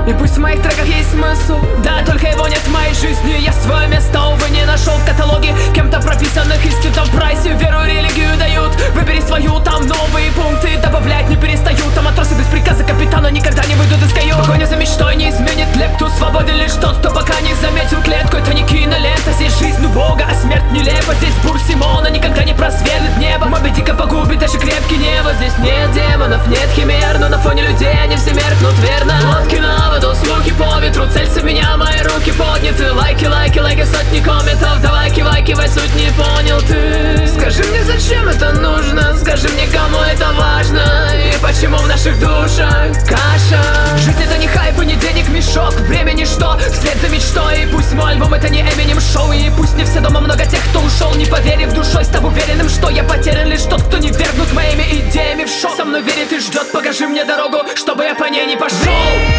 И пусть в моих треках есть смысл, да, только его нет в моей жизни. Я свое место, увы, не нашел в каталоге кем-то прописанных истин. Там в прайсе веру и религию дают. Выбери свою, там новые пункты добавлять не перестают. А матросы без приказа капитана никогда не выйдут из каюты. Погоня за мечтой не изменит лепту. Свободы лишь тот, кто пока не заметил клетку. Это не кинолента, здесь жизнь у Бога, а смерть нелепа. Здесь бур Симона никогда не просверлит небо. Моби дико погубит даже крепкий небо. Здесь нет демонов, нет химер, но на фоне людей они все меркнут, верно. Лодки на воду, слухи по ветру. Целься в меня, мои руки подняты. Лайки, лайки, лайки, сотни комментов. Давай, кивай, кивай, суть не понял ты. Скажи мне, зачем это нужно? Скажи мне, кому это важно? И почему в наших душах каша? Жизнь это не хайп и не денег мешок. Время ничто, вслед за мечтой. И пусть мой альбом это не Эминем шоу. И пусть не все дома, много тех, кто ушел, не поверив душой, став уверенным, что я потерян. Лишь тот, кто не вергнут моими идеями в шок. Со мной верит и ждет, покажи мне дорогу, чтобы я по ней не пошел.